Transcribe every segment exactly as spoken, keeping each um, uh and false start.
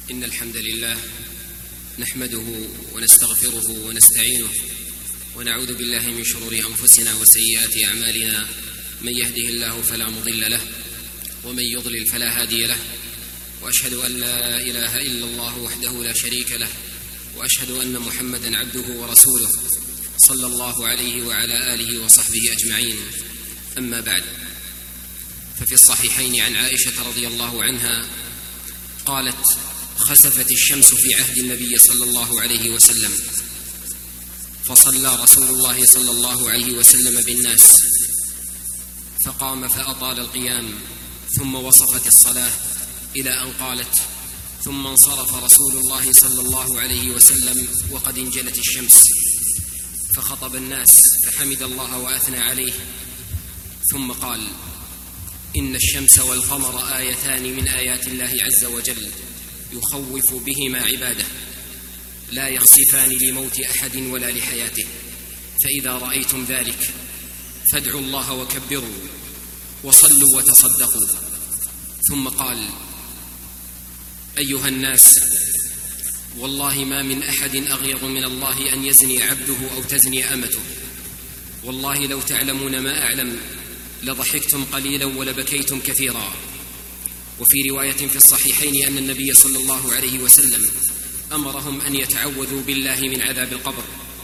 إن الحمد لله نحمده ونستغفره ونستعينه ونعوذ بالله من شرور أنفسنا وسيئات أعمالنا، من يهده الله فلا مضل له ومن يضلل فلا هادي له، وأشهد أن لا إله إلا الله وحده لا شريك له، وأشهد أن محمدًا عبده ورسوله صلى الله عليه وعلى آله وصحبه أجمعين. أما بعد، ففي الصحيحين عن عائشة رضي الله عنها قالت: خسفت الشمس في عهد النبي صلى الله عليه وسلم، فصلى رسول الله صلى الله عليه وسلم بالناس، فقام فأطال القيام، ثم وصفت الصلاة إلى أن قالت: ثم انصرف رسول الله صلى الله عليه وسلم وقد انجلت الشمس، فخطب الناس فحمد الله وأثنى عليه، ثم قال: إن الشمس والقمر آيتان من آيات الله عز وجل يخوف بهما عباده، لا يخسفان لموت أحد ولا لحياته، فإذا رأيتم ذلك فادعوا الله وكبروا وصلوا وتصدقوا. ثم قال: أيها الناس، والله ما من أحد أغيظ من الله أن يزني عبده أو تزني أمته، والله لو تعلمون ما أعلم لضحكتم قليلا ولبكيتم كثيرا. وفي رواية في الصحيحين أن النبي صلى الله عليه وسلم أمرهم أن يتعوذوا بالله من عذاب القبر.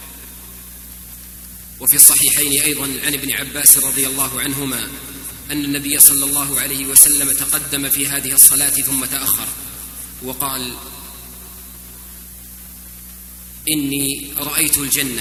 وفي الصحيحين أيضا عن ابن عباس رضي الله عنهما أن النبي صلى الله عليه وسلم تقدم في هذه الصلاة ثم تأخر وقال: إني رأيت الجنة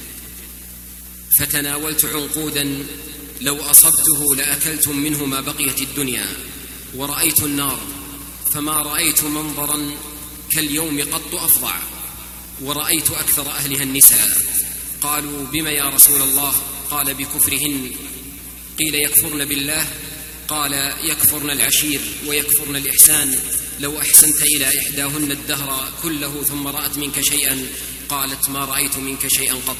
فتناولت عنقودا لو أصبته لأكلتم منه ما بقيت الدنيا، ورأيت النار فما رأيت منظرا كاليوم قط أفظع، ورأيت أكثر أهلها النساء. قالوا: بما يا رسول الله؟ قال: بكفرهن. قيل: يكفرن بالله؟ قال: يكفرن العشير ويكفرن الإحسان. لو أحسنت إلى إحداهن الدهر كله ثم رأت منك شيئا قالت: ما رأيت منك شيئا قط.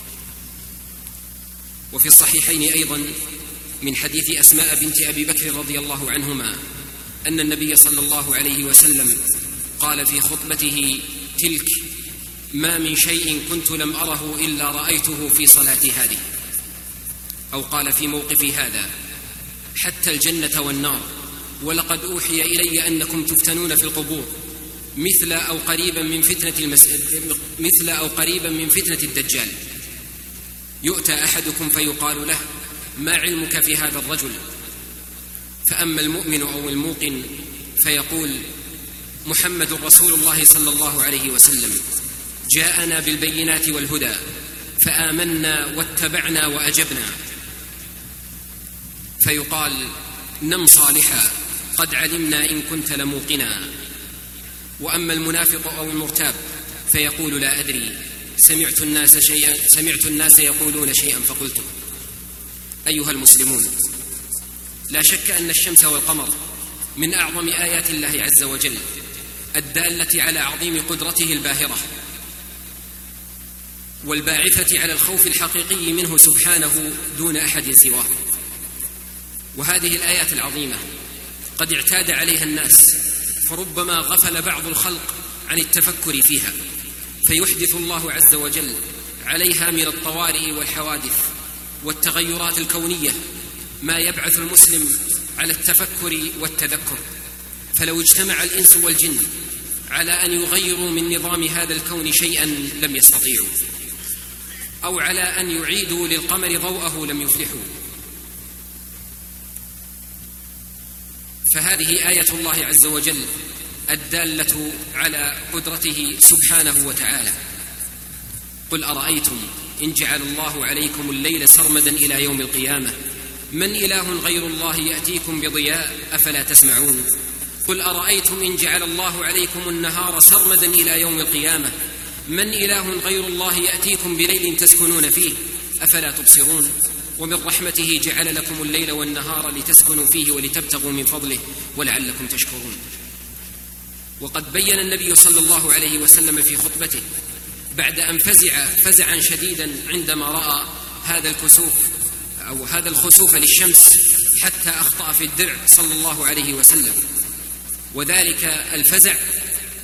وفي الصحيحين أيضا من حديث أسماء بنت أبي بكر رضي الله عنهما أن النبي صلى الله عليه وسلم قال في خطبته تلك: ما من شيء كنت لم أره إلا رأيته في صلاتي هذه. أو قال في موقف هذا: حتى الجنة والنار، ولقد أوحي إلي أنكم تفتنون في القبور مثل أو قريبا من فتنة المس... مثل أو قريبا من فتنة الدجال. يؤتى أحدكم فيقال له: ما علمك في هذا الرجل؟ فأما المؤمن أو الموقن فيقول: محمد رسول الله صلى الله عليه وسلم، جاءنا بالبينات والهدى فآمنا واتبعنا وأجبنا. فيقال: نم صالحا قد علمنا إن كنت لموقنا. وأما المنافق أو المرتاب فيقول: لا أدري، سمعت الناس شيئا سمعت الناس يقولون شيئا فقلته. أيها المسلمون، لا شك أن الشمس والقمر من أعظم آيات الله عز وجل الدالة على عظيم قدرته الباهرة والباعثة على الخوف الحقيقي منه سبحانه دون أحد سواه. وهذه الآيات العظيمة قد اعتاد عليها الناس، فربما غفل بعض الخلق عن التفكر فيها، فيحدث الله عز وجل عليها من الطوارئ والحوادث والتغيرات الكونية ما يبعث المسلم على التفكر والتذكر. فلو اجتمع الإنس والجن على أن يغيروا من نظام هذا الكون شيئا لم يستطيعوا، أو على أن يعيدوا للقمر ضوءه لم يفلحوا. فهذه آية الله عز وجل الدالة على قدرته سبحانه وتعالى. قل أرأيتم إن جعل الله عليكم الليل سرمدا إلى يوم القيامة من إله غير الله يأتيكم بضياء أفلا تسمعون. قل أرأيتم إن جعل الله عليكم النهار سرمدا إلى يوم القيامة من إله غير الله يأتيكم بليل تسكنون فيه أفلا تبصرون. ومن رحمته جعل لكم الليل والنهار لتسكنوا فيه ولتبتغوا من فضله ولعلكم تشكرون. وقد بين النبي صلى الله عليه وسلم في خطبته بعد أن فزع فزعا شديدا عندما رأى هذا الكسوف أو هذا الخسوف للشمس حتى أخطأ في الدرع صلى الله عليه وسلم، وذلك الفزع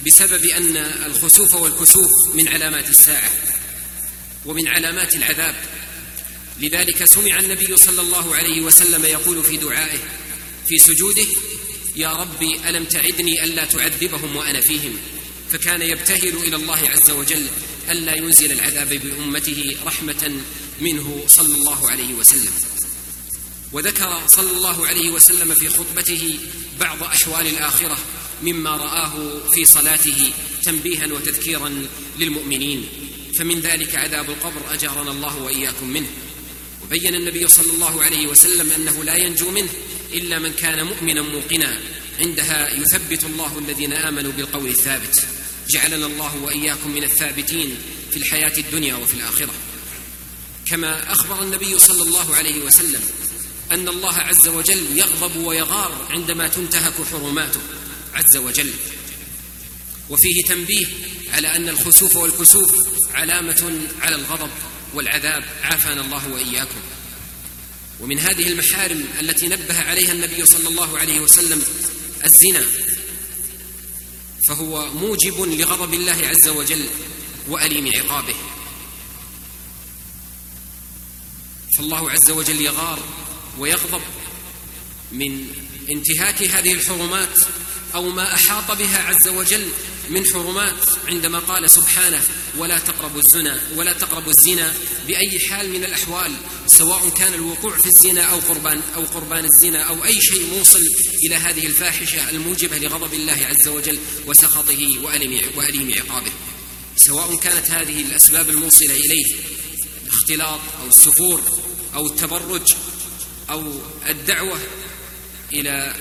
بسبب أن الخسوف والكسوف من علامات الساعة ومن علامات العذاب. لذلك سمع النبي صلى الله عليه وسلم يقول في دعائه في سجوده: يا ربي ألم تعدني ألا تعذبهم وأنا فيهم؟ فكان يبتهل إلى الله عز وجل ألا ينزل العذاب بأمته رحمة منه صلى الله عليه وسلم. وذكر صلى الله عليه وسلم في خطبته بعض أحوال الآخرة مما رآه في صلاته تنبيها وتذكيرا للمؤمنين، فمن ذلك عذاب القبر أجارنا الله وإياكم منه. وبين النبي صلى الله عليه وسلم أنه لا ينجو منه إلا من كان مؤمنا موقنا، عندها يثبت الله الذين آمنوا بالقول الثابت. جعلنا الله وإياكم من الثابتين في الحياة الدنيا وفي الآخرة. كما أخبر النبي صلى الله عليه وسلم أن الله عز وجل يغضب ويغار عندما تنتهك حرماته عز وجل، وفيه تنبيه على أن الخسوف والكسوف علامة على الغضب والعذاب، عافانا الله وإياكم. ومن هذه المحارم التي نبه عليها النبي صلى الله عليه وسلم الزنا، فهو موجب لغضب الله عز وجل وأليم عقابه. فالله عز وجل يغار ويغضب من انتهاك هذه الحرمات أو ما أحاط بها عز وجل من حرمات، عندما قال سبحانه: ولا تقربوا الزنا ولا تقربوا الزنا بأي حال من الأحوال، سواء كان الوقوع في الزنا أو قربان أو قربان الزنا أو أي شيء موصل إلى هذه الفاحشة الموجبة لغضب الله عز وجل وسخطه وأليم عقابه، سواء كانت هذه الأسباب الموصلة إليه الاختلاط أو السفور أو التبرج أو الدعوة إلى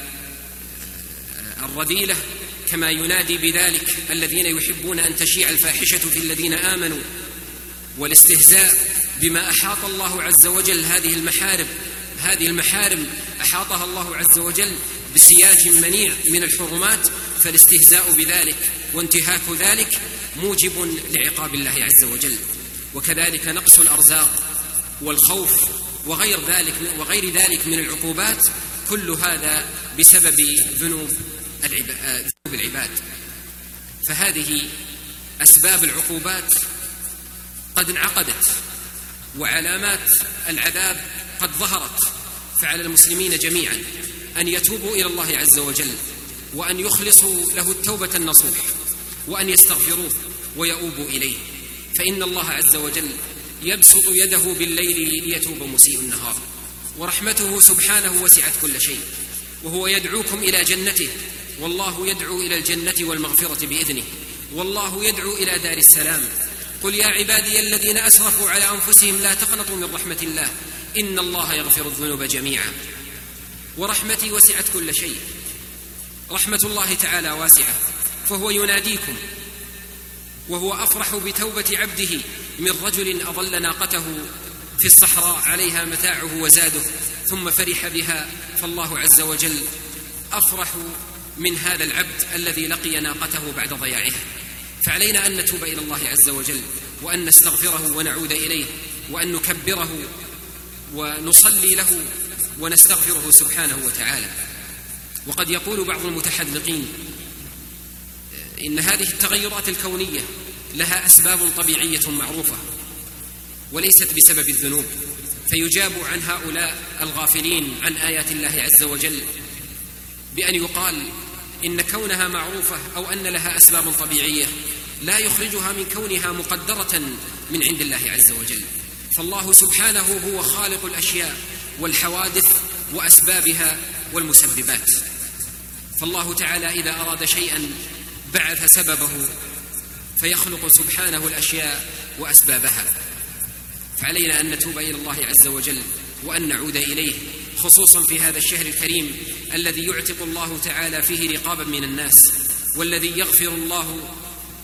الرذيلة، كما ينادي بذلك الذين يحبون أن تشيع الفاحشة في الذين آمنوا، والاستهزاء بما أحاط الله عز وجل هذه المحارم هذه المحارم أحاطها الله عز وجل بسياج منيع من الحرمات، فالاستهزاء بذلك وانتهاك ذلك موجب لعقاب الله عز وجل. وكذلك نقص الأرزاق والخوف وغير ذلك وغير ذلك من العقوبات، كل هذا بسبب ذنوب العباد. فهذه أسباب العقوبات قد انعقدت، وعلامات العذاب قد ظهرت، فعلى المسلمين جميعا أن يتوبوا إلى الله عز وجل، وأن يخلصوا له التوبة النصوح، وأن يستغفروه ويؤوبوا إليه، فإن الله عز وجل يبسط يده بالليل ليتوب مسيء النهار، ورحمته سبحانه وسعت كل شيء، وهو يدعوكم إلى جنته، والله يدعو إلى الجنة والمغفرة بإذنه، والله يدعو إلى دار السلام. قل يا عبادي الذين أسرفوا على أنفسهم لا تقنطوا من رحمة الله إن الله يغفر الذنوب جميعا، ورحمتي وسعت كل شيء. رحمة الله تعالى واسعة، فهو يناديكم، وهو أفرح بتوبة عبده من رجل أضل ناقته في الصحراء عليها متاعه وزاده ثم فرح بها، فالله عز وجل أفرح من هذا العبد الذي لقي ناقته بعد ضياعها. فعلينا أن نتوب إلى الله عز وجل، وأن نستغفره ونعود إليه، وأن نكبره ونصلي له ونستغفره سبحانه وتعالى. وقد يقول بعض المتحذقين إن هذه التغيرات الكونية لها أسباب طبيعية معروفة وليست بسبب الذنوب، فيجاب عن هؤلاء الغافلين عن آيات الله عز وجل بأن يقال إن كونها معروفة أو أن لها أسباب طبيعية لا يخرجها من كونها مقدرة من عند الله عز وجل. فالله سبحانه هو خالق الأشياء والحوادث وأسبابها والمسببات، فالله تعالى إذا أراد شيئا بعث سببه، فيخلق سبحانه الأشياء وأسبابها. فعلينا أن نتوب إلى الله عز وجل وأن نعود إليه، خصوصا في هذا الشهر الكريم الذي يعتق الله تعالى فيه رقابا من الناس، والذي يغفر الله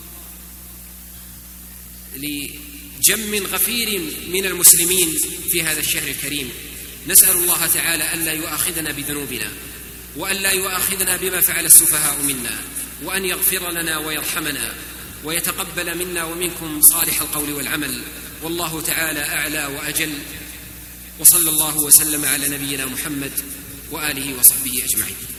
لجم غفير من المسلمين في هذا الشهر الكريم. نسأل الله تعالى ألا يؤاخذنا بذنوبنا، وألا يؤاخذنا بما فعل السفهاء منا، وأن يغفر لنا ويرحمنا ويتقبل منا ومنكم صالح القول والعمل. والله تعالى أعلى وأجل، وصلى الله وسلم على نبينا محمد وآله وصحبه أجمعين.